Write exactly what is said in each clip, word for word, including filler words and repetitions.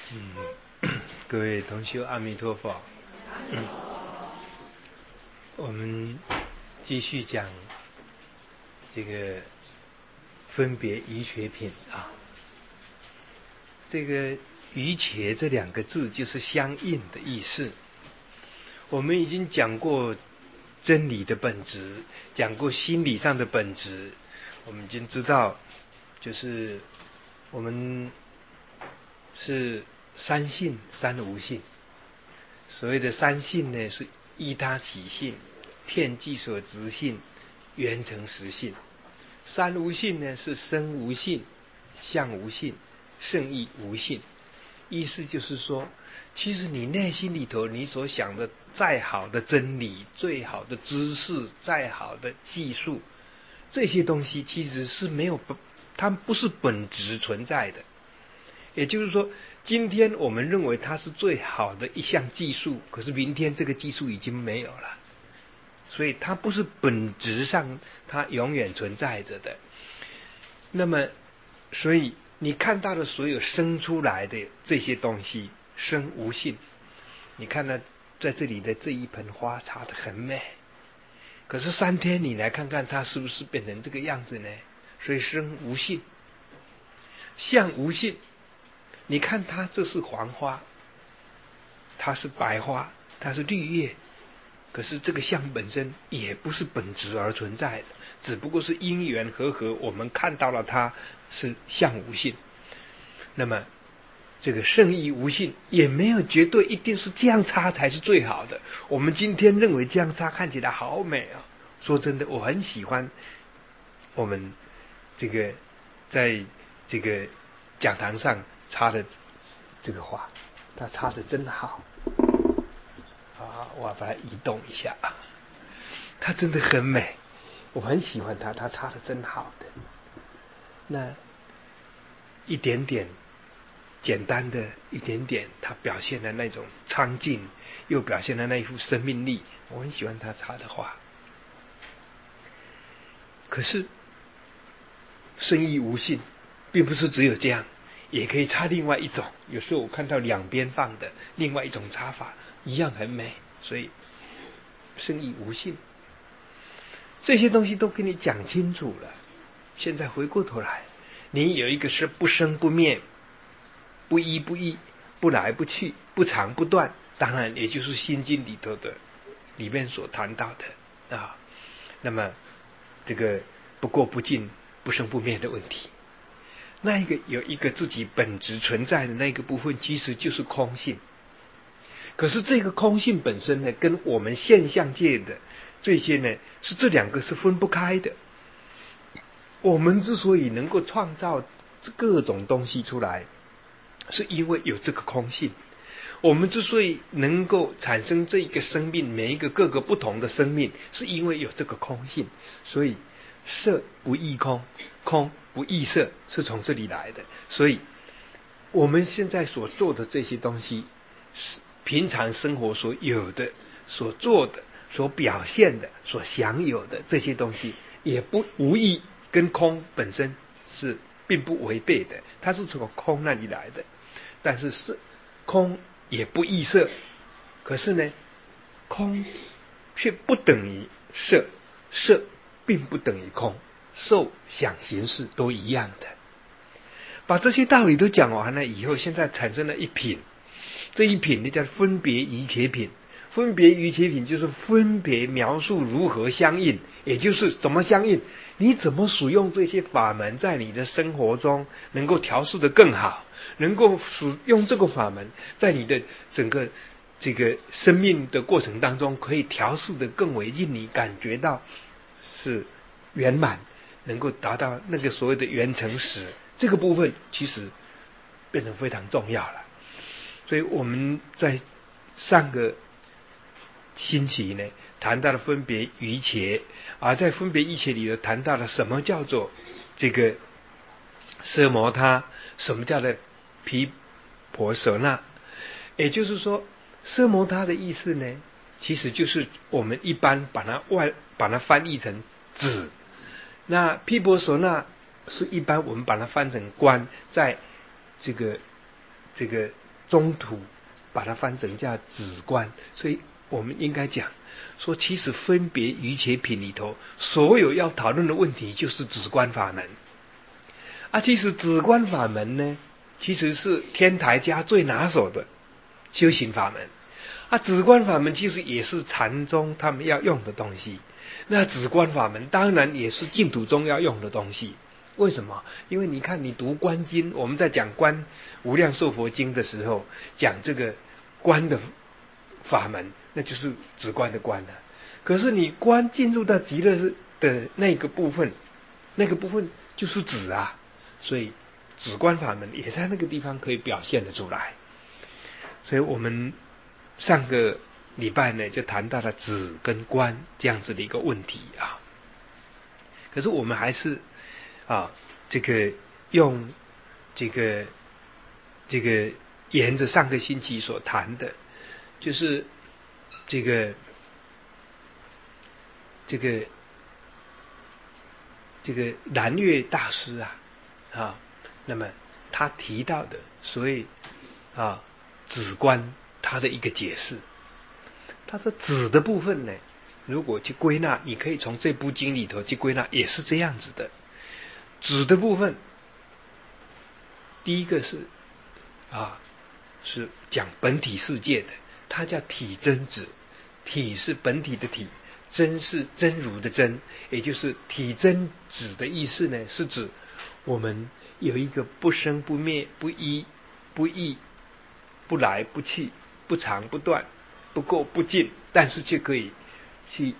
嗯，各位同修，阿弥陀佛。嗯，我们继续讲这个分别瑜伽品啊。这个瑜伽这两个字就是相应的意思。我们已经讲过真理的本质，讲过心理上的本质，我们已经知道，就是我们是三性三无性。所谓的三性呢，是依他起性、遍计所执性、缘成实性。三无性呢，是生无性、相无性、圣意无性。意思就是说，其实你内心里头你所想的再好的真理、最好的知识、再好的技术，这些东西其实是没有，它不是本质存在的。也就是说，今天我们认为它是最好的一项技术，可是明天这个技术已经没有了，所以它不是本质上它永远存在着的。那么，所以你看到的所有生出来的这些东西，生无性。你看到在这里的这一盆花插得很美，可是三天你来看看它是不是变成这个样子呢？所以生无性，相无性。你看它这是黄花，它是白花，它是绿叶，可是这个相本身也不是本质而存在的，只不过是因缘和合，我们看到了它是相无性。那么这个圣意无性也没有绝对一定是这样插才是最好的。我们今天认为这样插看起来好美啊！说真的，我很喜欢我们这个在这个讲堂上插的这个花，它插的真好啊！我把它移动一下啊，它真的很美，我很喜欢它，它插的真好的。那一点点简单的一点点，它表现的那种苍劲，又表现的那一副生命力，我很喜欢它插的花。可是生意无性，并不是只有这样，也可以插另外一种。有时候我看到两边放的另外一种插法，一样很美。所以生意无性，这些东西都给你讲清楚了。现在回过头来，你有一个是不生不灭、不依不异、不来不去、不长不断，当然也就是心经里头的里面所谈到的啊。那么这个不过不尽、不生不灭的问题，那一个有一个自己本质存在的那个部分，其实就是空性。可是这个空性本身呢，跟我们现象界的这些呢，是这两个是分不开的。我们之所以能够创造各种东西出来，是因为有这个空性。我们之所以能够产生这一个生命，每一个各个不同的生命，是因为有这个空性。所以色不异空，空不异色，是从这里来的。所以我们现在所做的这些东西，是平常生活所有的、所做的、所表现的、所享有的这些东西，也不无意跟空本身是并不违背的，它是从空那里来的。但是色空也不异色，可是呢，空却不等于色，色并不等于空，受想行识都一样的。把这些道理都讲完了以后，现在产生了一品，这一品呢叫分别瑜伽品。分别瑜伽品就是分别描述如何相应，也就是怎么相应，你怎么使用这些法门，在你的生活中能够调试得更好，能够使用这个法门，在你的整个这个生命的过程当中，可以调试得更为令你感觉到是圆满，能够达到那个所谓的圆成实。这个部分其实变得非常重要了。所以我们在上个星期呢谈到了分别瑜伽，而在分别瑜伽里头谈到了什么叫做这个奢摩他，什么叫做毗婆舍那。也就是说，奢摩他的意思呢，其实就是我们一般把它外把它翻译成止，那毗婆舍那是一般我们把它翻成观，在这个这个中途把它翻成叫止观，所以我们应该讲说，其实分别瑜伽品里头所有要讨论的问题就是止观法门啊。其实止观法门呢，其实是天台家最拿手的修行法门啊。止观法门其实也是禅宗他们要用的东西，那止观法门当然也是净土宗要用的东西。为什么？因为你看，你读观经，我们在讲观无量寿佛经的时候，讲这个观的法门，那就是止观的观了。可是你观进入到极乐的那个部分，那个部分就是止啊，所以止观法门也在那个地方可以表现得出来。所以我们上个礼拜呢，就谈到了止跟观这样子的一个问题啊。可是我们还是啊，这个用这个这个沿着上个星期所谈的，就是这个这个这个南岳大师啊啊，那么他提到的所谓啊止观，他的一个解释，他说止的部分呢，如果去归纳，你可以从这部经里头去归纳，也是这样子的。止的部分，第一个是啊，是讲本体世界的，它叫体真止。体是本体的体，真是真如的真，也就是体真止的意思呢，是指我们有一个不生不灭、不依不异、不来不去、不长不断、不垢不净，但是却可以去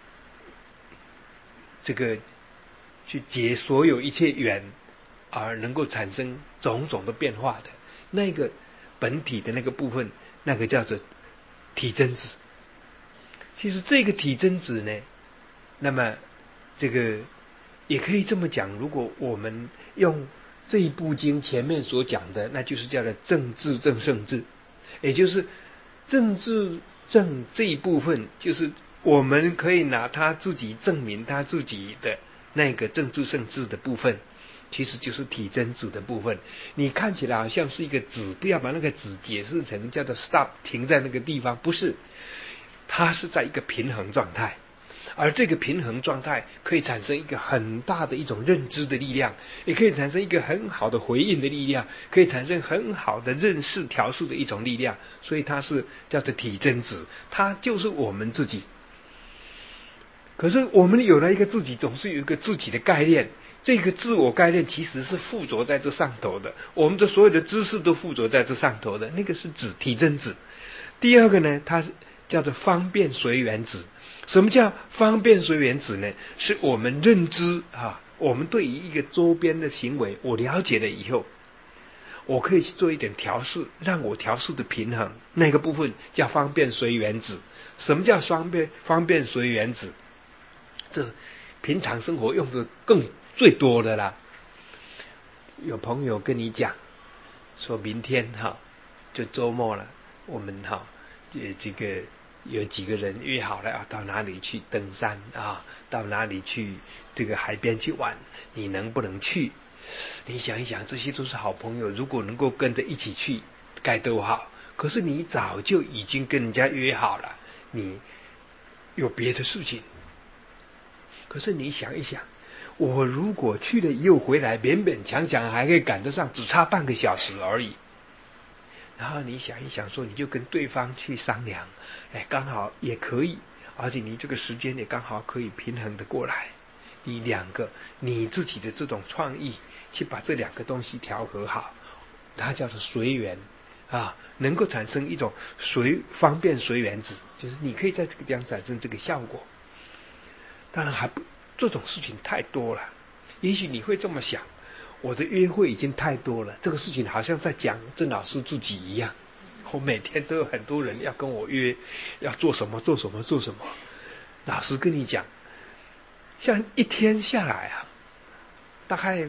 这个去结所有一切缘，而能够产生种种的变化的那个本体的那个部分，那个叫做体真止。其实这个体真止呢，那么这个也可以这么讲，如果我们用这一部经前面所讲的，那就是叫做正智正胜智，也就是正智正这一部分，就是我们可以拿他自己证明他自己的那个正智胜智的部分，其实就是体真止的部分。你看起来好像是一个止，不要把那个止解释成叫做 stop 停在那个地方，不是，它是在一个平衡状态，而这个平衡状态可以产生一个很大的一种认知的力量，也可以产生一个很好的回应的力量，可以产生很好的认识调试的一种力量，所以它是叫做体真止，它就是我们自己。可是我们有了一个自己，总是有一个自己的概念，这个自我概念其实是附着在这上头的，我们的所有的知识都附着在这上头的，那个是指体真止。第二个呢，它叫做方便随缘止。什么叫方便随缘止呢？是我们认知啊，我们对于一个周边的行为，我了解了以后，我可以去做一点调试，让我调试的平衡，那个部分叫方便随缘止。什么叫方便方便随缘止？这平常生活用的更最多的啦。有朋友跟你讲，说明天哈就周末了，我们哈呃这个有几个人约好了啊，到哪里去登山啊，到哪里去这个海边去玩，你能不能去？你想一想，这些都是好朋友，如果能够跟着一起去，该多好。可是你早就已经跟人家约好了，你有别的事情。可是你想一想，我如果去了以后回来，勉勉强强还可以赶得上，只差半个小时而已。然后你想一想说，你就跟对方去商量，哎，刚好也可以，而且你这个时间也刚好可以平衡的过来。你两个你自己的这种创意，去把这两个东西调和好，它叫做随缘啊，能够产生一种随方便随缘止，就是你可以在这个地方产生这个效果。当然还不，这种事情太多了。也许你会这么想，我的约会已经太多了，这个事情好像在讲郑老师自己一样，我每天都有很多人要跟我约，要做什么做什么做什么。老师跟你讲，像一天下来啊，大概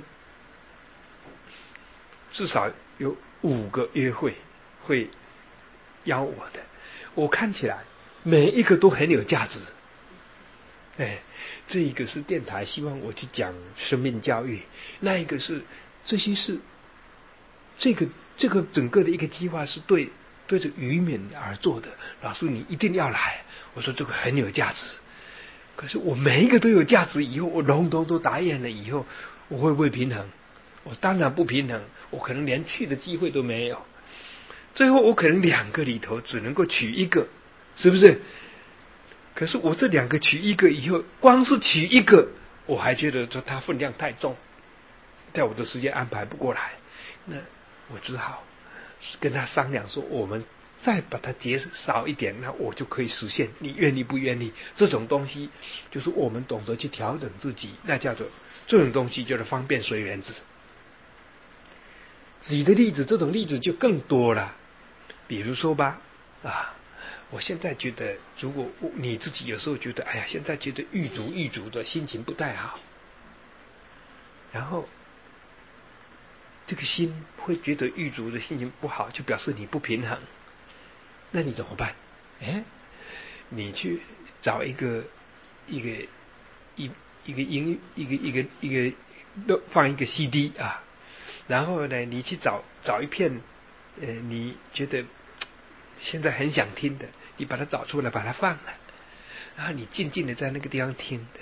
至少有五个约会会邀我的，我看起来每一个都很有价值。哎，这一个是电台希望我去讲生命教育，那一个是这些是这个这个整个的一个计划是对对着渔民而做的，老师你一定要来。我说这个很有价值，可是我每一个都有价值，以后我笼统都答应了以后，我会不会平衡？我当然不平衡，我可能连去的机会都没有。最后我可能两个里头只能够取一个，是不是？可是我这两个取一个以后，光是取一个，我还觉得说它分量太重，在我的时间安排不过来，那我只好跟他商量说，我们再把它减少一点，那我就可以实现。你愿意不愿意？这种东西就是我们懂得去调整自己，那叫做这种东西叫做方便随缘子。举的例子，这种例子就更多了。比如说吧，啊，我现在觉得，如果你自己有时候觉得，哎呀，现在觉得狱卒狱卒的心情不太好，然后这个心会觉得狱卒的心情不好，就表示你不平衡，那你怎么办？哎，你去找一个一个一一个音一个一个一个放一个 C D 啊，然后呢，你去找找一片呃，你觉得现在很想听的，你把它找出来，把它放了，然后你静静的在那个地方听的，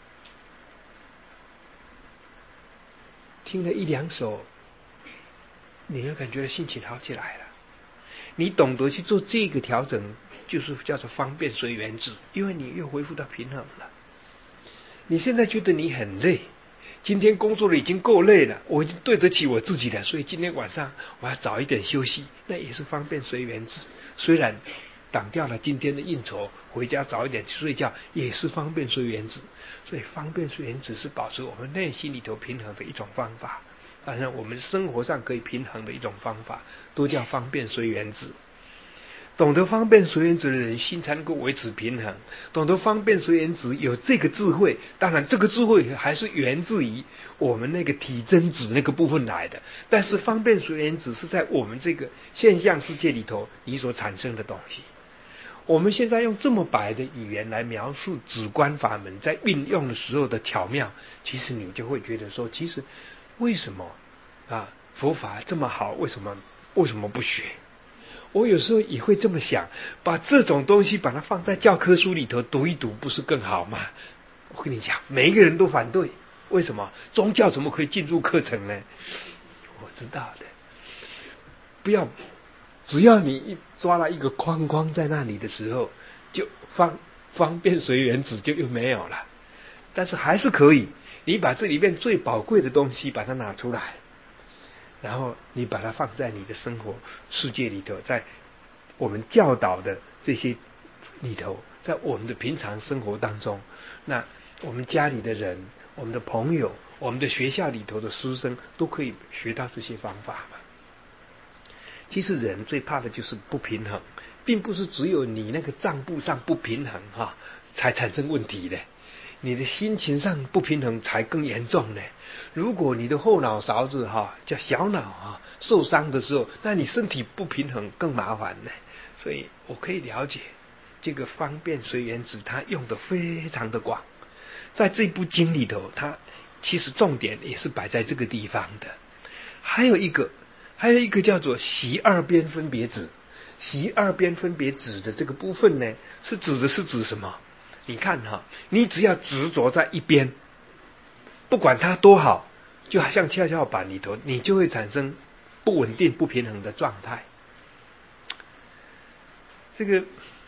听了一两首，你会感觉心情好起来了。你懂得去做这个调整，就是叫做方便随缘子，因为你又恢复到平衡了。你现在觉得你很累，今天工作的已经够累了，我已经对得起我自己了，所以今天晚上我要早一点休息，那也是方便随缘子。虽然挡掉了今天的应酬，回家早一点去睡觉，也是方便随缘子。所以方便随缘子是保持我们内心里头平衡的一种方法，当然我们生活上可以平衡的一种方法，都叫方便随缘子。懂得方便随缘子的人，心才能够维持平衡。懂得方便随缘子，有这个智慧，当然这个智慧还是源自于我们那个体真子那个部分来的。但是方便随缘子是在我们这个现象世界里头你所产生的东西。我们现在用这么白的语言来描述止观法门在运用的时候的巧妙，其实你就会觉得说，其实为什么啊佛法这么好，为什么为什么不学？我有时候也会这么想，把这种东西把它放在教科书里头读一读，不是更好吗？我跟你讲，每一个人都反对，为什么？宗教怎么可以进入课程呢？我知道的，不要，只要你一抓了一个框框在那里的时候，就方方便随缘子就又没有了。但是还是可以，你把这里面最宝贵的东西把它拿出来。然后你把它放在你的生活世界里头，在我们教导的这些里头，在我们的平常生活当中，那我们家里的人、我们的朋友、我们的学校里头的师生都可以学到这些方法嘛。其实人最怕的就是不平衡，并不是只有你那个账簿上不平衡哈、啊，才产生问题的。你的心情上不平衡才更严重呢。如果你的后脑勺子哈、啊、叫小脑啊受伤的时候，那你身体不平衡更麻烦呢。所以我可以了解这个方便随缘子，它用的非常的广。在这部经里头，它其实重点也是摆在这个地方的。还有一个，还有一个叫做习二边分别子。习二边分别子的这个部分呢，是指的是指什么？你看哈，你只要执着在一边，不管它多好，就好像跷跷板里头，你就会产生不稳定、不平衡的状态。这个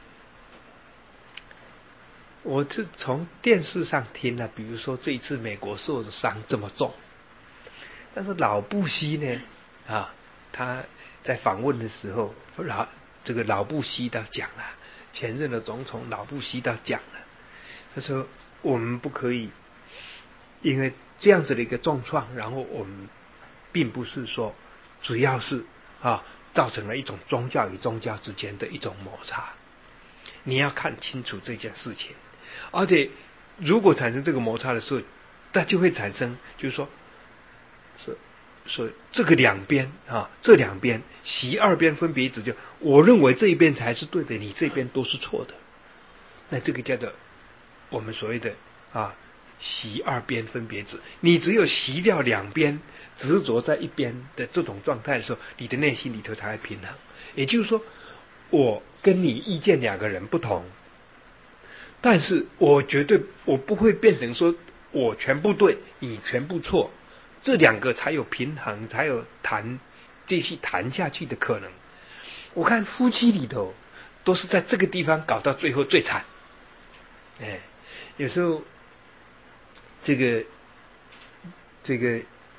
我是从电视上听了，比如说这一次美国受的伤这么重，但是老布希呢，啊，他在访问的时候，老这个老布希他讲了，前任的总统老布希他讲了。他说我们不可以因为这样子的一个重创，然后我们并不是说主要是啊造成了一种宗教与宗教之间的一种摩擦，你要看清楚这件事情。而且如果产生这个摩擦的时候，那就会产生就是说是说这个两边啊，这两边习二边分别子，就我认为这一边才是对的，你这边都是错的，那这个叫做我们所谓的啊习二边分别执。你只有习掉两边，执着在一边的这种状态的时候，你的内心里头才会平衡。也就是说，我跟你意见两个人不同，但是我绝对我不会变成说我全部对，你全部错，这两个才有平衡，才有谈继续谈下去的可能。我看夫妻里头都是在这个地方搞到最后最惨。哎，有时候这个这个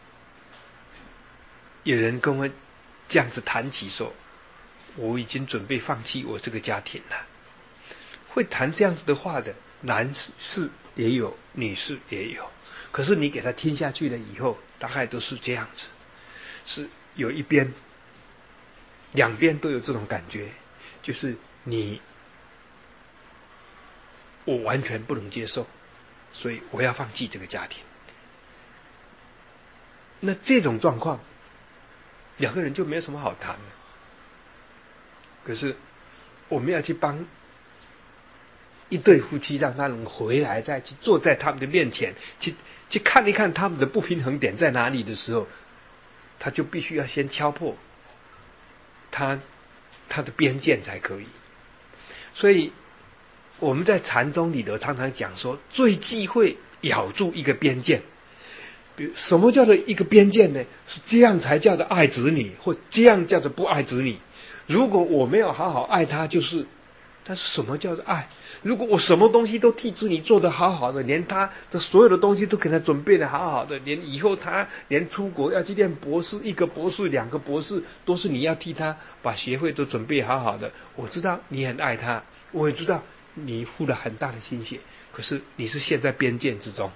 有人跟我这样子谈起说，我已经准备放弃我这个家庭了。会谈这样子的话的男士也有，女士也有，可是你给他听下去了以后，大概都是这样子，是有一边两边都有这种感觉，就是你我完全不能接受，所以我要放弃这个家庭。那这种状况两个人就没有什么好谈了。可是我们要去帮一对夫妻，让他能回来，再去坐在他们的面前，去去看一看他们的不平衡点在哪里的时候，他就必须要先敲破他他的边界才可以。所以我们在禅宗里头常常讲说，最忌讳咬住一个边界。比如什么叫做一个边界呢？是这样才叫做爱子女，或这样叫做不爱子女。如果我没有好好爱他，就是但是什么叫做爱？如果我什么东西都替子女做得好好的，连他的所有的东西都给他准备得好好的，连以后他连出国要去念博士，一个博士两个博士都是你要替他把学费都准备好好的。我知道你很爱他，我也知道你付了很大的心血，可是你是陷在边界之中。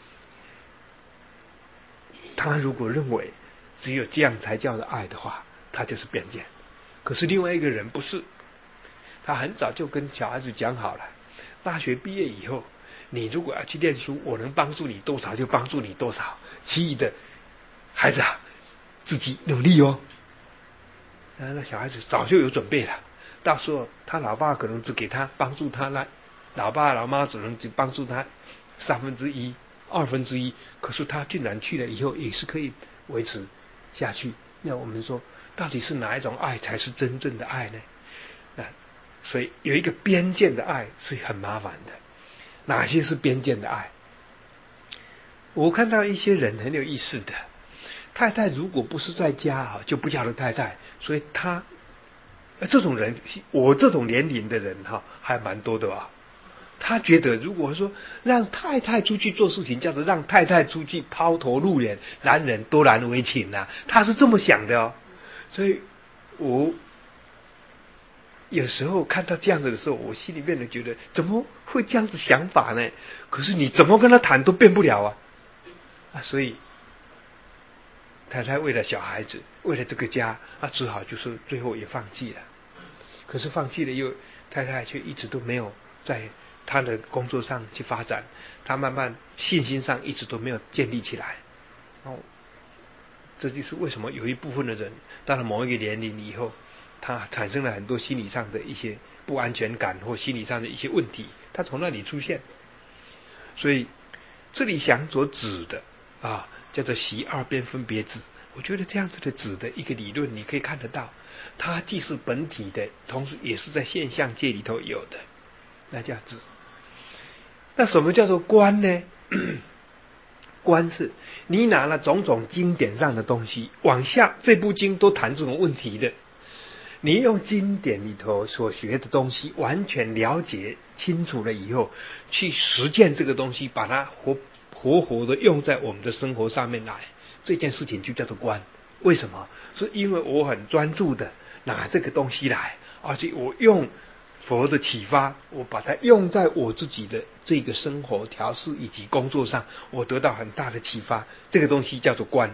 他如果认为只有这样才叫做爱的话，他就是边界。可是另外一个人不是，他很早就跟小孩子讲好了，大学毕业以后，你如果要去念书，我能帮助你多少就帮助你多少，其余的孩子啊自己努力哦。那小孩子早就有准备了，到时候他老爸可能只给他帮助他那，老爸老妈只能只帮助他三分之一二分之一，可是他竟然去了以后也是可以维持下去。那我们说到底是哪一种爱才是真正的爱呢？那所以有一个边界的爱是很麻烦的。哪些是边界的爱？我看到一些人很有意思的，太太如果不是在家啊，就不叫做太太，所以他这种人，我这种年龄的人哈还蛮多的啊。他觉得如果说让太太出去做事情，叫做让太太出去抛头露脸，男人多难为情啊，他是这么想的哦。所以我有时候看到这样子的时候，我心里面就觉得怎么会这样子想法呢？可是你怎么跟他谈都变不了啊啊！所以太太为了小孩子，为了这个家啊，只好就是最后也放弃了。可是放弃了又，太太却一直都没有在他的工作上去发展，他慢慢信心上一直都没有建立起来。哦，这就是为什么有一部分的人到了某一个年龄以后，他产生了很多心理上的一些不安全感或心理上的一些问题，他从那里出现。所以这里想所指的啊，叫做习二边分别执。我觉得这样子的指的一个理论，你可以看得到，它既是本体的，同时也是在现象界里头有的，那叫执。那什么叫做观呢？观是你拿了种种经典上的东西，往下这部经都谈这种问题的，你用经典里头所学的东西完全了解清楚了以后，去实践这个东西，把它活活活的用在我们的生活上面来，这件事情就叫做观。为什么？是因为我很专注的拿这个东西来，而且我用佛的启发，我把它用在我自己的这个生活调试以及工作上，我得到很大的启发，这个东西叫做观。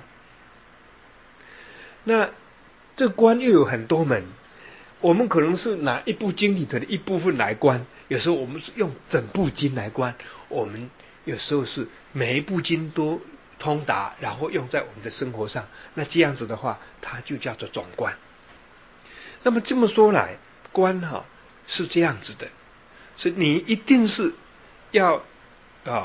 那这观又有很多门，我们可能是拿一部经里头的一部分来观，有时候我们是用整部经来观，我们有时候是每一部经都通达，然后用在我们的生活上，那这样子的话，它就叫做总观。那么这么说来，观哈是这样子的，是你一定是要啊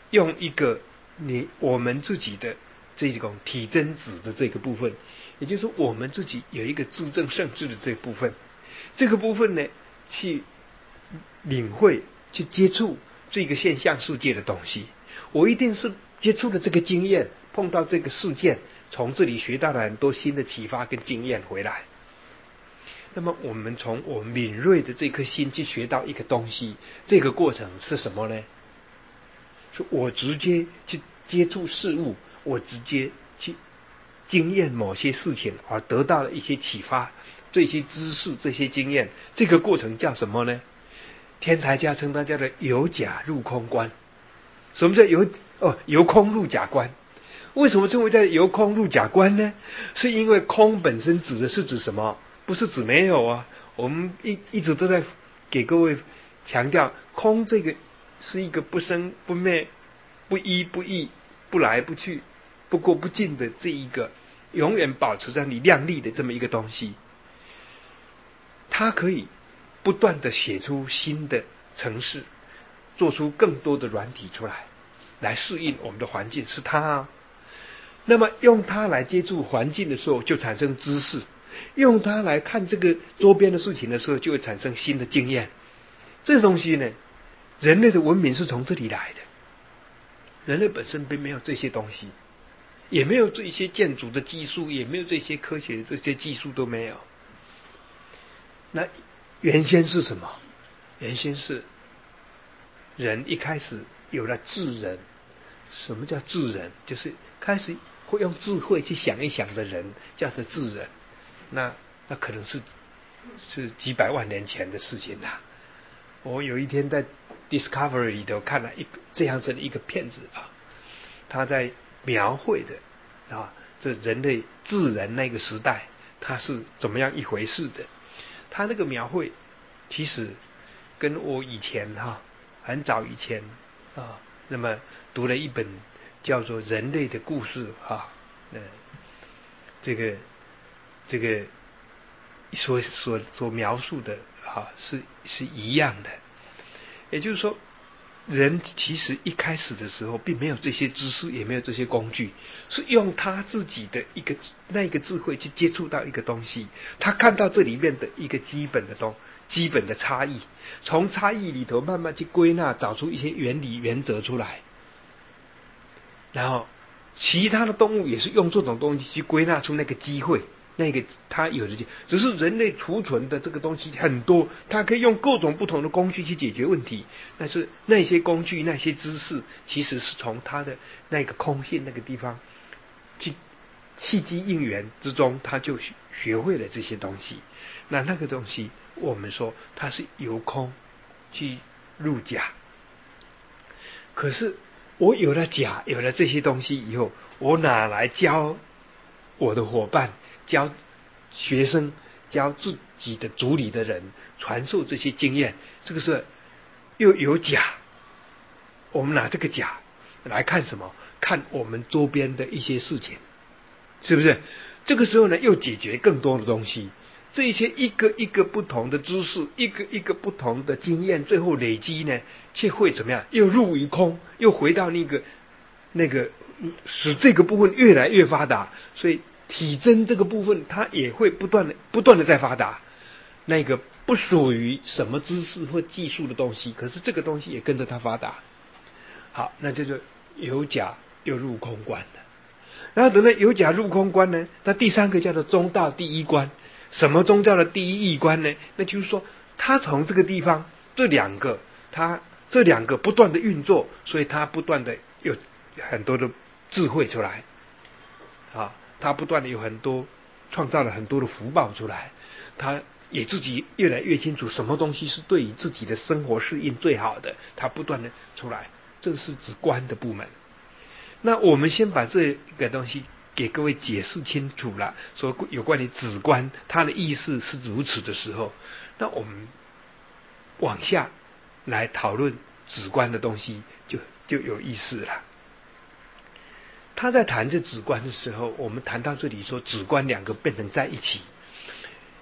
用一个你我们自己的这种体真子的这个部分，也就是我们自己有一个自证圣智的这部分，这个部分呢，去领会、去接触这个现象世界的东西。我一定是接触了这个经验，碰到这个事件，从这里学到了很多新的启发跟经验回来。那么我们从我敏锐的这颗心去学到一个东西，这个过程是什么呢？是我直接去接触事物，我直接去经验某些事情，而得到了一些启发，这些知识、这些经验，这个过程叫什么呢？天台家称它叫做由假入空观。什么叫由哦由空入假观？为什么称为叫由空入假观呢？是因为空本身指的是指什么？不是指没有啊。我们一一直都在给各位强调，空这个是一个不生不灭、不依不异、不来不去、不过不尽的这一个永远保持在你亮丽的这么一个东西。它可以不断的写出新的程式，做出更多的软体出来，来适应我们的环境，是它啊。那么用它来接触环境的时候，就产生知识；用它来看这个周边的事情的时候，就会产生新的经验。这东西呢，人类的文明是从这里来的。人类本身并没有这些东西，也没有这些建筑的技术，也没有这些科学的这些技术都没有。那原先是什么？原先是人一开始有了智人。什么叫智人？就是开始会用智慧去想一想的人，叫做智人。那那可能是是几百万年前的事情啦。我有一天在 Discovery 里头看了一这样子的一个片子啊，他在描绘的啊，这人类智人那个时代，它是怎么样一回事的？他那个描绘，其实跟我以前哈、啊、很早以前啊。那么读了一本叫做《人类的故事》哈，呃，这个这个所所所描述的哈是是一样的。也就是说，人其实一开始的时候并没有这些知识，也没有这些工具，是用他自己的一个那一个智慧去接触到一个东西，他看到这里面的一个基本的东西。基本的差异，从差异里头慢慢去归纳，找出一些原理原则出来。然后其他的动物也是用这种东西去归纳出那个机会，那个它有的，只是人类储存的这个东西很多，它可以用各种不同的工具去解决问题。但是那些工具、那些知识，其实是从它的那个空性那个地方去契机应缘之中，他就学会了这些东西。那那个东西，我们说它是由空去入假。可是我有了假，有了这些东西以后，我哪来教我的伙伴、教学生、教自己的组里的人传授这些经验？这个是又有假，我们拿这个假来看什么？看我们周边的一些事情，是不是？这个时候呢，又解决更多的东西。这些一个一个不同的知识，一个一个不同的经验，最后累积呢，却会怎么样？又入于空，又回到那个那个，使这个部分越来越发达。所以体真这个部分，它也会不断的不断的在发达。那个不属于什么知识或技术的东西，可是这个东西也跟着它发达。好，那这就由假又入空观了。然后等到由假入空观呢，那第三个叫做中道第一观。什么宗教的第一义观呢？那就是说，他从这个地方，这两个，他这两个不断的运作，所以他不断的有很多的智慧出来，啊，他不断的有很多创造了很多的福报出来，他也自己越来越清楚什么东西是对于自己的生活适应最好的，他不断的出来，这是指观的部门。那我们先把这个东西给各位解释清楚了，说有关于止观它的意思是如此的时候，那我们往下来讨论止观的东西就就有意思了。他在谈这止观的时候，我们谈到这里说止观两个变成在一起，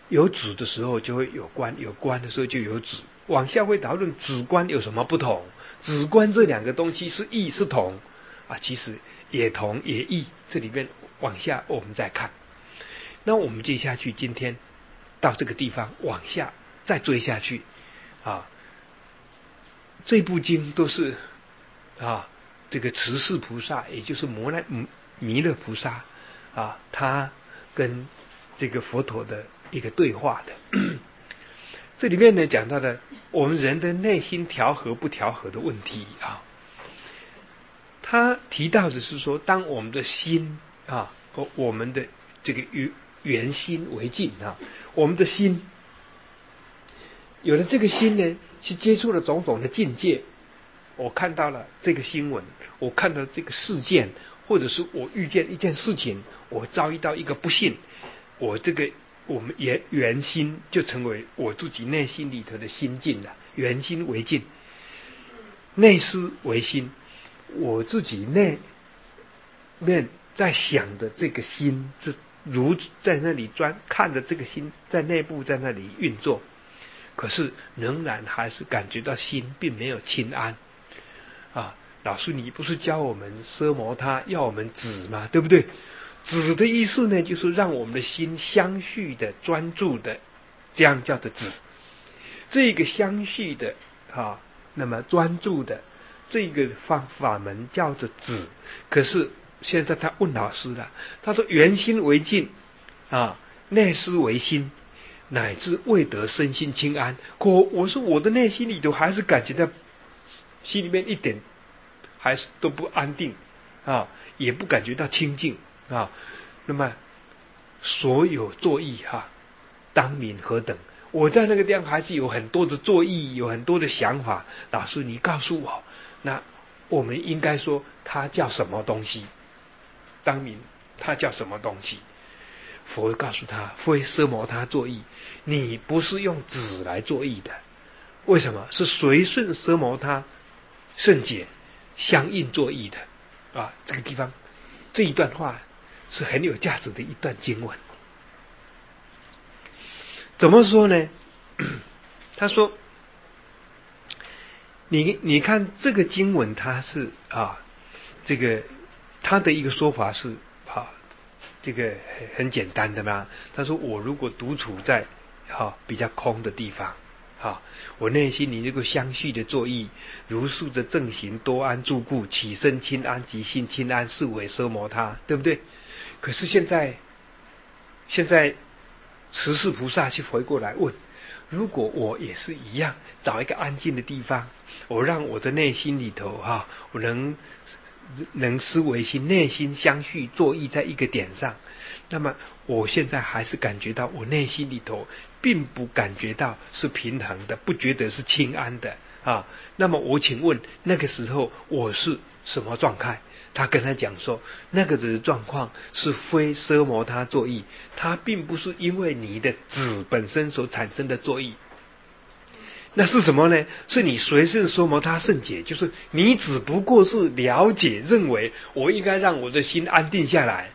有子的时候就会有观，有观的时候就有子。往下会讨论子观有什么不同，子观这两个东西是异是同啊？其实也同也异。这里面往下我们再看。那我们接下去今天到这个地方往下再追下去啊，这部经都是啊这个持世菩萨，也就是摩那弥勒菩萨啊，他跟这个佛陀的一个对话的。这里面呢讲到的我们人的内心调和不调和的问题啊，他提到的是说，当我们的心啊和我们的这个圆心为镜啊，我们的心有了这个心呢，去接触了种种的境界。我看到了这个新闻，我看到这个事件，或者是我遇见一件事情，我遭遇到一个不幸，我这个我们圆圆心就成为我自己内心里头的心境了。圆心为镜，内思为心，我自己内面在想的这个心，是如在那里专看着这个心在内部在那里运作，可是仍然还是感觉到心并没有清安啊。老师你不是教我们奢摩他要我们止吗？对不对？止的意思呢，就是让我们的心相续的专注的，这样叫做止。这个相续的啊，那么专注的这个方法门叫做止。可是现在他问老师了，他说圆心为镜啊，内思为心，乃至未得身心清安。可我说我的内心里头还是感觉到心里面一点还是都不安定啊，也不感觉到清净啊。那么所有作意哈、啊，当名何等？我在那个地方还是有很多的作意，有很多的想法。老师你告诉我，那我们应该说它叫什么东西？当名它叫什么东西？佛告诉他，非奢摩他作意，你不是用止来作意的。为什么？是随顺奢摩他圣解相应作意的啊！这个地方这一段话是很有价值的一段经文。怎么说呢？他说，你你看这个经文，它是啊，这个他的一个说法是啊，这个很简单的嘛。他说，我如果独处在啊比较空的地方，啊，我内心里这个相续的作意，如数的正行多安住故，起身清安及心清安，是为奢摩他，对不对？可是现在，现在持世菩萨去回过来问，如果我也是一样，找一个安静的地方，我让我的内心里头哈、啊，我能能思维心，内心相续作意在一个点上，那么我现在还是感觉到我内心里头并不感觉到是平衡的，不觉得是清安的啊。那么我请问，那个时候我是什么状态？他跟他讲说，那个的状况是非奢摩他作意，它并不是因为你的止本身所产生的作意。那是什么呢？是你随顺奢摩他圣解，就是你只不过是了解认为我应该让我的心安定下来。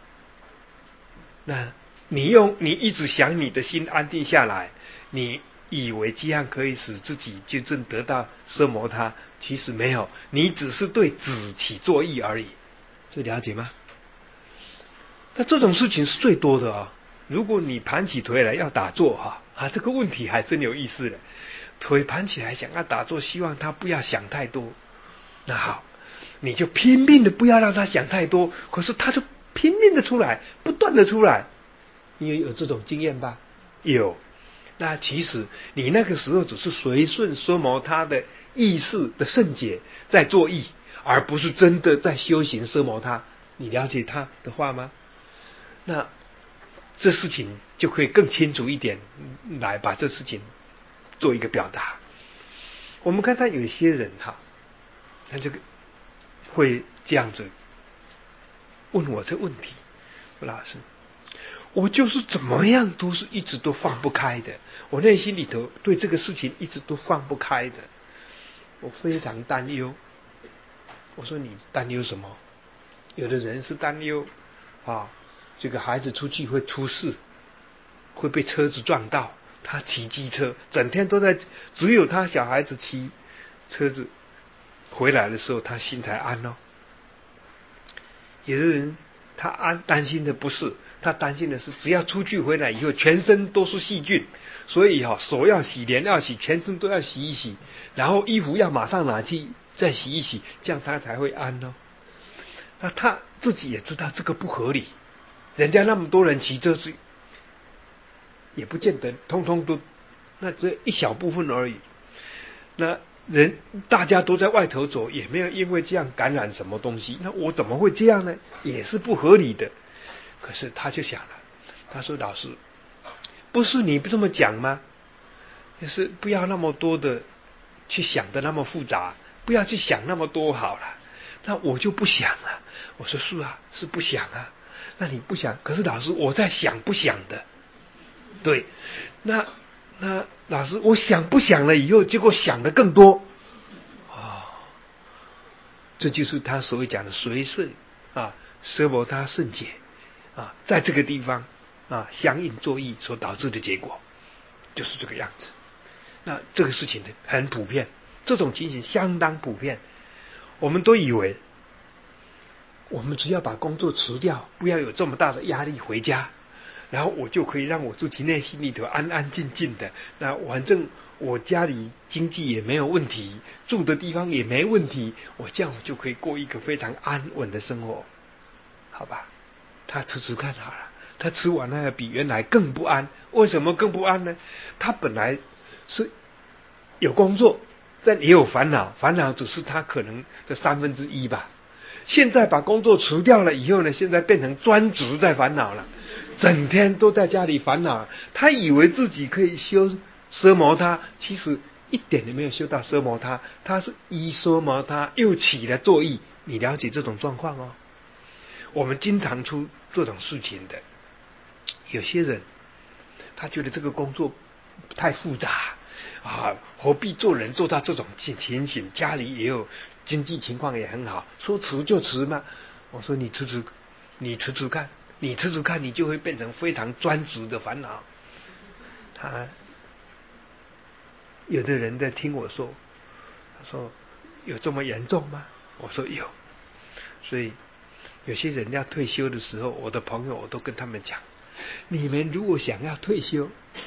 那你用你一直想你的心安定下来，你以为这样可以使自己真正得到奢摩他，其实没有，你只是对止起作意而已。这了解吗？那这种事情是最多的啊。如果你盘起腿来要打坐哈啊，这个问题还真有意思了。腿盘起来想要打坐，希望他不要想太多。那好，你就拼命的不要让他想太多，可是他就拼命的出来，不断的出来。你也有这种经验吧？有。那其实你那个时候只是随顺奢摩他的意识的圣解在作意，而不是真的在修行奢摩他。你了解他的话吗？那这事情就可以更清楚一点，来把这事情做一个表达。我们看到有些人哈，他这个会这样子问我这问题，老师，我就是怎么样都是一直都放不开的，我内心里头对这个事情一直都放不开的，我非常担忧。我说你担忧什么？有的人是担忧啊，这个孩子出去会出事会被车子撞到，他骑机车，整天都在，只有他小孩子骑车子回来的时候，他心才安哦。有的人他安担心的不是，他担心的是，只要出去回来以后，全身都是细菌，所以哈、哦，手要洗，脸要洗，全身都要洗一洗，然后衣服要马上拿去再洗一洗，这样他才会安哦。那他自己也知道这个不合理，人家那么多人骑车子，也不见得通通都，那这一小部分而已。那人大家都在外头走，也没有因为这样感染什么东西，那我怎么会这样呢？也是不合理的。可是他就想了，他说：“老师，不是你不这么讲吗？就是不要那么多的去想的那么复杂，不要去想那么多好了。那我就不想了。”我说：“是啊，是不想啊。那你不想，可是老师我在想不想的。对，那那老师我想不想了以后，结果想的更多。哦，这就是他所谓讲的随顺啊，奢摩他圣解啊，在这个地方啊相应作意所导致的结果，就是这个样子。那这个事情很普遍，这种情形相当普遍。我们都以为，我们只要把工作辞掉，不要有这么大的压力回家，然后我就可以让我自己内心里头安安静静的。那反正我家里经济也没有问题，住的地方也没问题，我这样就可以过一个非常安稳的生活，好吧？他吃吃看好了，他吃完了比原来更不安。为什么更不安呢？他本来是有工作，但也有烦恼，烦恼只是他可能的三分之一吧。现在把工作辞掉了以后呢，现在变成专职在烦恼了，整天都在家里烦恼。他以为自己可以修奢摩他，其实一点都没有修到奢摩他，他是依奢摩他又起了作意。你了解这种状况哦？我们经常出这种事情的。有些人他觉得这个工作太复杂啊，何必做人做到这种情形？家里也有经济情况也很好，说辞就辞吗？我说你辞辞，你辞辞看，你辞辞看，你就会变成非常专职的烦恼。他有的人在听我说，他说有这么严重吗？我说有。所以有些人要退休的时候，我的朋友我都跟他们讲，你们如果想要退休，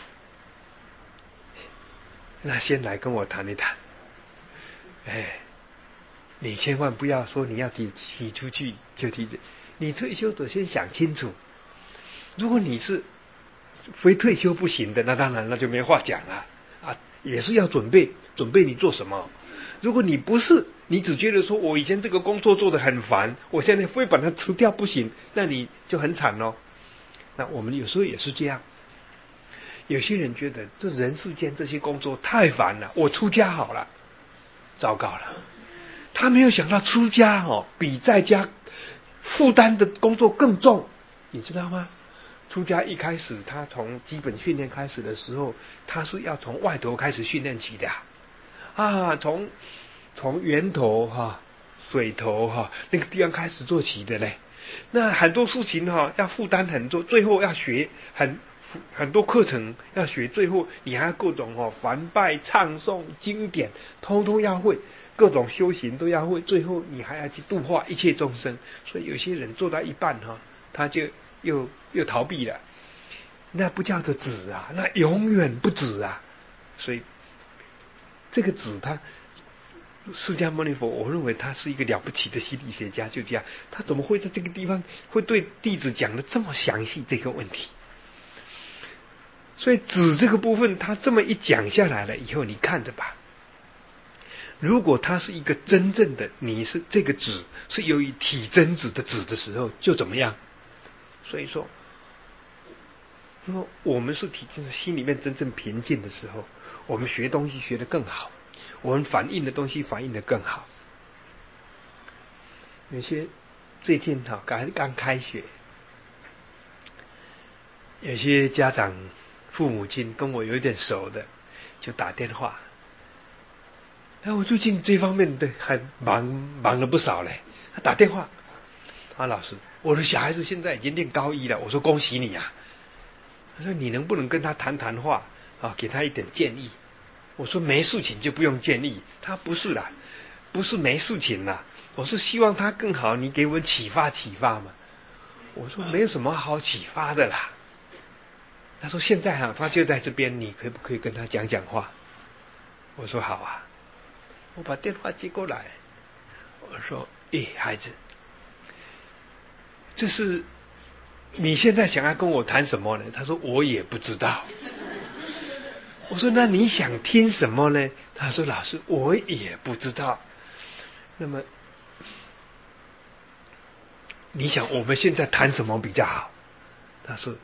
那先来跟我谈一谈。哎，你千万不要说你要提提出去就提，你退休得先想清楚。如果你是非退休不行的，那当然那就没话讲了啊，也是要准备准备你做什么。如果你不是，你只觉得说我以前这个工作做得很烦，我现在非把它辞掉不行，那你就很惨咯。那我们有时候也是这样，有些人觉得这人世间这些工作太烦了，我出家好了。糟糕了，他没有想到出家哦，比在家负担的工作更重，你知道吗？出家一开始，他从基本训练开始的时候，他是要从外头开始训练起的啊，从从源头哈、啊、水头哈、啊、那个地方开始做起的嘞。那很多事情哈、啊、要负担很多，最后要学很很多课程要学，最后你还要各种哦梵拜唱诵经典，通通要会，各种修行都要会，最后你还要去度化一切众生。所以有些人做到一半哈、啊，他就又又逃避了，那不叫做止啊，那永远不止啊。所以这个止，他释迦牟尼佛，我认为他是一个了不起的心理学家，就这样，他怎么会在这个地方会对弟子讲的这么详细这个问题？所以止这个部分，他这么一讲下来了以后，你看着吧。如果他是一个真正的，你是这个止是由于体真止的止的时候，就怎么样？所以说，如果我们是体真，心里面真正平静的时候，我们学东西学得更好，我们反映的东西反映得更好。有些最近哈刚刚开学，有些家长父母亲跟我有点熟的，就打电话。哎，我最近这方面的还忙忙了不少嘞。他打电话，啊，老师，我的小孩子现在已经念高一了。我说恭喜你啊！ 他说你能不能跟他谈谈话啊，给他一点建议？我说没事情就不用建议。他不是啦，不是没事情啦，我是希望他更好，你给我启发启发嘛。我说没有什么好启发的啦。他说现在啊，他就在这边，你可不可以跟他讲讲话？我说好啊。我把电话接过来，我说诶，孩子，这是你现在想要跟我谈什么呢？他说我也不知道。我说那你想听什么呢？他说老师我也不知道。那么你想我们现在谈什么比较好？他说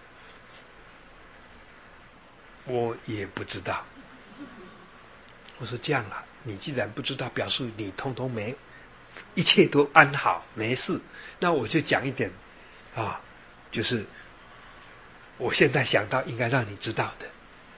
我也不知道。我说这样啊，你既然不知道，表示你通通没，一切都安好没事。那我就讲一点啊，就是我现在想到应该让你知道的。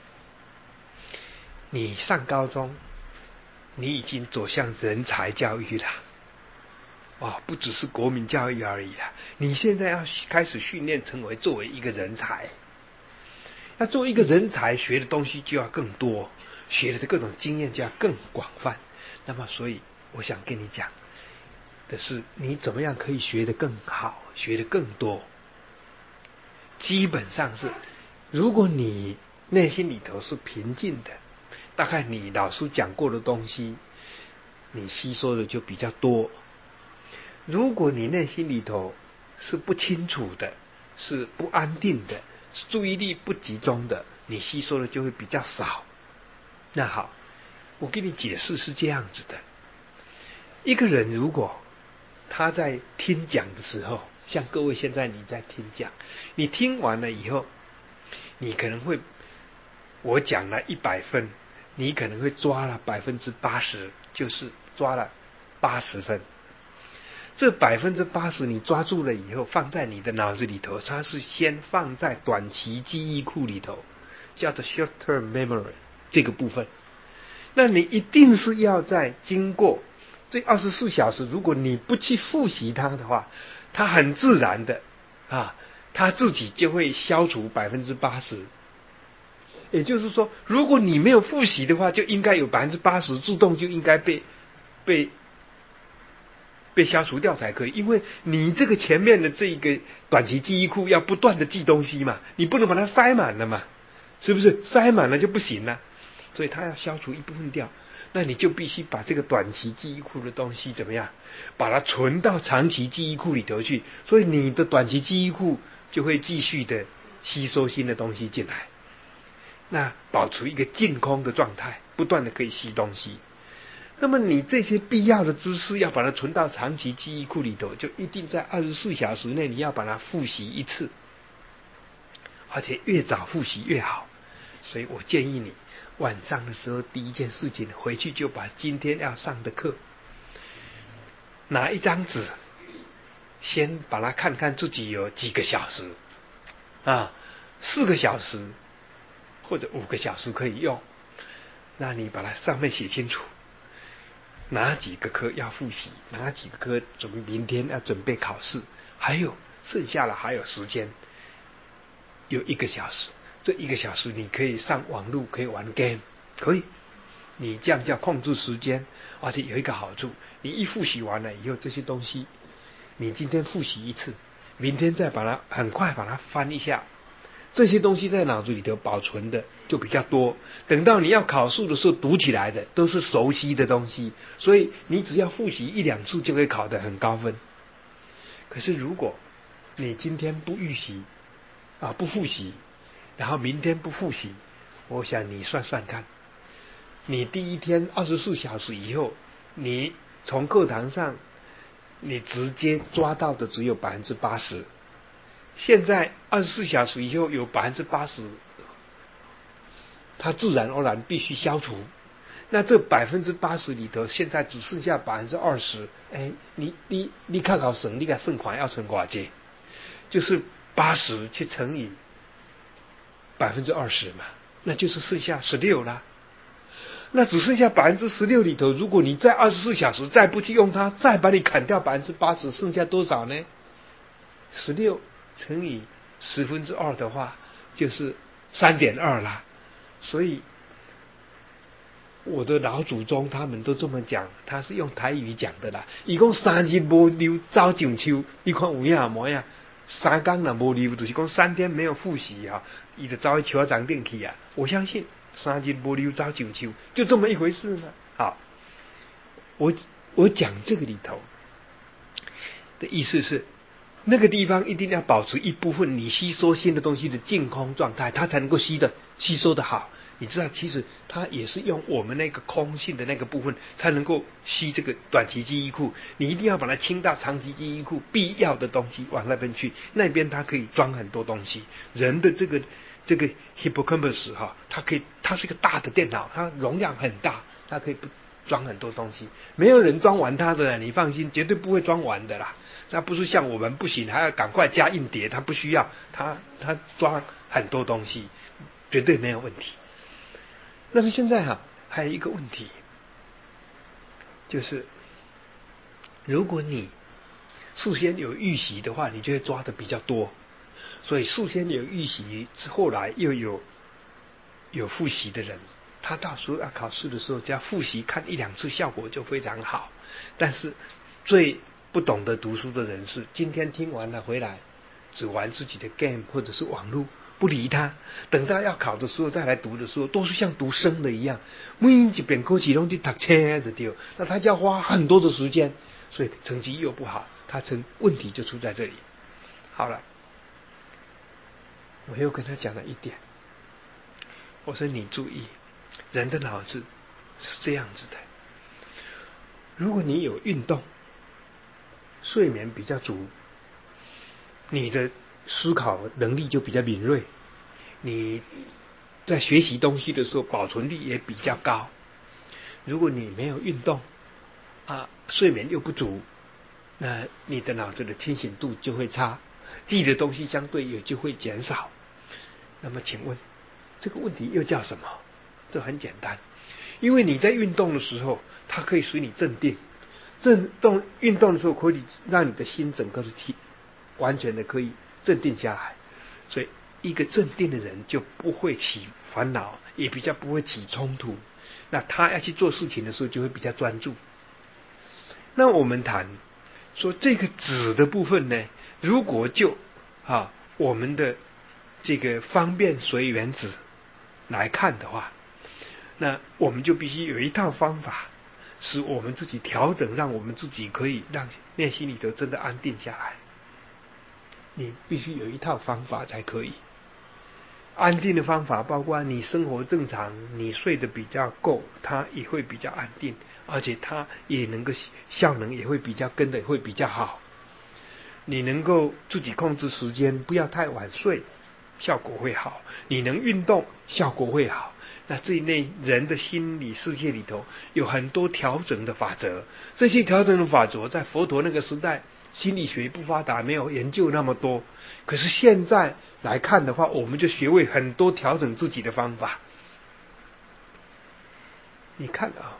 你上高中，你已经走向人才教育了。哦，不只是国民教育而已啦，你现在要开始训练成为作为一个人才。要做一个人才，学的东西就要更多，学的各种经验就要更广泛。那么所以我想跟你讲的是，你怎么样可以学得更好，学得更多。基本上是，如果你内心里头是平静的，大概你老师讲过的东西你吸收的就比较多。如果你内心里头是不清楚的，是不安定的，是注意力不集中的，你吸收的就会比较少。那好，我给你解释是这样子的。一个人如果他在听讲的时候，像各位现在你在听讲，你听完了以后，你可能会，我讲了一百分，你可能会抓了百分之八十，就是抓了八十分。这百分之八十你抓住了以后，放在你的脑子里头，它是先放在短期记忆库里头，叫做 short-term memory 这个部分。那你一定是要在经过这二十四小时，如果你不去复习它的话，它很自然的啊，它自己就会消除百分之八十。也就是说，如果你没有复习的话，就应该有百分之八十自动就应该被被。被消除掉才可以，因为你这个前面的这个短期记忆库要不断的记东西嘛，你不能把它塞满了嘛，是不是？塞满了就不行了，所以它要消除一部分掉，那你就必须把这个短期记忆库的东西怎么样，把它存到长期记忆库里头去，所以你的短期记忆库就会继续的吸收新的东西进来，那保持一个净空的状态，不断的可以吸东西。那么你这些必要的知识要把它存到长期记忆库里头，就一定在二十四小时内你要把它复习一次，而且越早复习越好。所以我建议你晚上的时候第一件事情，回去就把今天要上的课拿一张纸，先把它看看自己有几个小时啊，四个小时或者五个小时可以用，那你把它上面写清楚。哪几个科要复习，哪几个科准备明天要准备考试，还有剩下了还有时间，有一个小时，这一个小时你可以上网络，可以玩 game， 可以，你这样叫控制时间。而且有一个好处，你一复习完了以后，这些东西你今天复习一次，明天再把它很快把它翻一下，这些东西在脑子里头保存的就比较多，等到你要考试的时候读起来的都是熟悉的东西，所以你只要复习一两次就会考得很高分。可是如果你今天不预习啊，不复习，然后明天不复习，我想你算算看，你第一天二十四小时以后，你从课堂上你直接抓到的只有百分之八十。现在二十四小时以后有百分之八十，它自然而然必须消除。那这百分之八十里头，现在只剩下百分之二十。哎，你你你看考省，你看剩款要乘寡节，就是八十去乘以百分之二十嘛，那就是剩下十六啦。那只剩下百分之十六里头，如果你在二十四小时再不去用它，再把你砍掉百分之八十，剩下多少呢？十六乘以十分之二的话， 就是三点二啦。所以我的老祖宗他们都这么讲，他是用台语讲的啦。伊讲三日无溜走上秋，你看有影无影？三天若无溜，就是讲三天没有复习啊，伊就走去树仔顶去啊。我相信三日无溜走上秋，就这么一回事呢。好，我我讲这个里头的意思是，那个地方一定要保持一部分你吸收新的东西的净空状态，它才能够吸的吸收的好。你知道，其实它也是用我们那个空性的那个部分才能够吸这个短期记忆库。你一定要把它清到长期记忆库必要的东西往那边去，那边它可以装很多东西。人的这个这个 hippocampus 哈，它可以，它是一个大的电脑，它容量很大，它可以装很多东西。没有人装完它的，你放心，绝对不会装完的啦。那不是像我们不行，还要赶快加硬碟，它不需要，它它装很多东西，绝对没有问题。那么现在哈、啊，还有一个问题，就是如果你事先有预习的话，你就会抓的比较多。所以事先有预习，后来又有有复习的人，他到时候要考试的时候，只要复习看一两次，效果就非常好。但是最不懂得读书的人是，今天听完了回来，只玩自己的 game 或者是网络，不理他。等到要考的时候再来读的时候，都是像读生的一样，每一遍考试都去读册的丢，那他就要花很多的时间，所以成绩又不好，他成问题就出在这里。好了，我又跟他讲了一点，我说你注意，人的脑子是这样子的，如果你有运动，睡眠比较足，你的思考能力就比较敏锐，你在学习东西的时候保存率也比较高。如果你没有运动啊，睡眠又不足，那你的脑子的清醒度就会差，记的东西相对也就会减少。那么请问这个问题又叫什么？这很简单，因为你在运动的时候，它可以使你镇定，震动运动的时候可以让你的心整个的体完全的可以镇定下来，所以一个镇定的人就不会起烦恼，也比较不会起冲突，那他要去做事情的时候就会比较专注。那我们谈说这个止的部分呢，如果就啊我们的这个方便随缘止来看的话，那我们就必须有一套方法，使我们自己调整，让我们自己可以让内心里头真的安定下来。你必须有一套方法才可以。安定的方法包括你生活正常，你睡得比较够，它也会比较安定，而且它也能够效能也会比较跟的会比较好。你能够自己控制时间，不要太晚睡，效果会好。你能运动，效果会好。那这一类人的心理世界里头有很多调整的法则，这些调整的法则在佛陀那个时代心理学不发达，没有研究那么多。可是现在来看的话，我们就学会很多调整自己的方法。你看啊，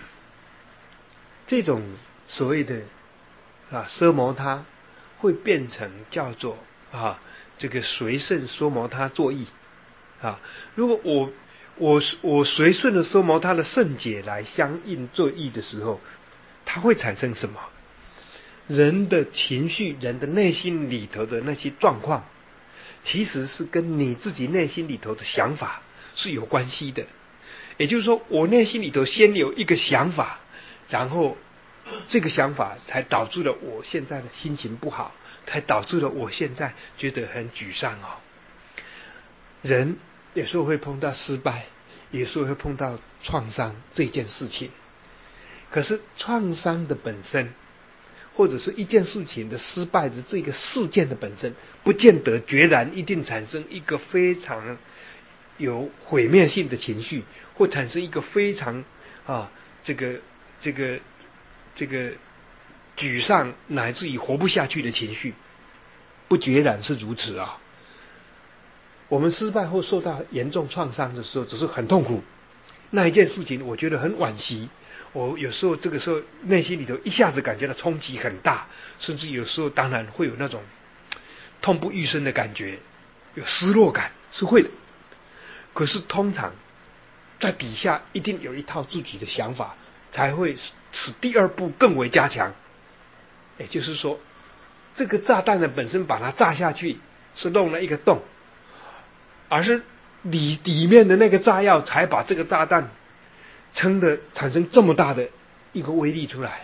这种所谓的啊奢摩他会变成叫做啊这个随顺奢摩他作意啊。如果我我我随顺了奢摩他的圣解来相应作意的时候，它会产生什么？人的情绪，人的内心里头的那些状况，其实是跟你自己内心里头的想法是有关系的。也就是说，我内心里头先有一个想法，然后这个想法才导致了我现在的心情不好，才导致了我现在觉得很沮丧哦。人有时候会碰到失败，有时候会碰到创伤这件事情，可是创伤的本身，或者是一件事情的失败的这个事件的本身，不见得决然一定产生一个非常有毁灭性的情绪，或产生一个非常啊这个这个这个沮丧乃至于活不下去的情绪，不决然是如此啊。我们失败或受到严重创伤的时候，只是很痛苦，那一件事情我觉得很惋惜，我有时候这个时候内心里头一下子感觉到冲击很大，甚至有时候当然会有那种痛不欲生的感觉，有失落感。 是会的。可是通常在底下一定有一套自己的想法，才会使第二步更为加强。也就是说，这个炸弹的本身把它炸下去是弄了一个洞，而是里里面的那个炸药才把这个炸弹撑的产生这么大的一个威力出来。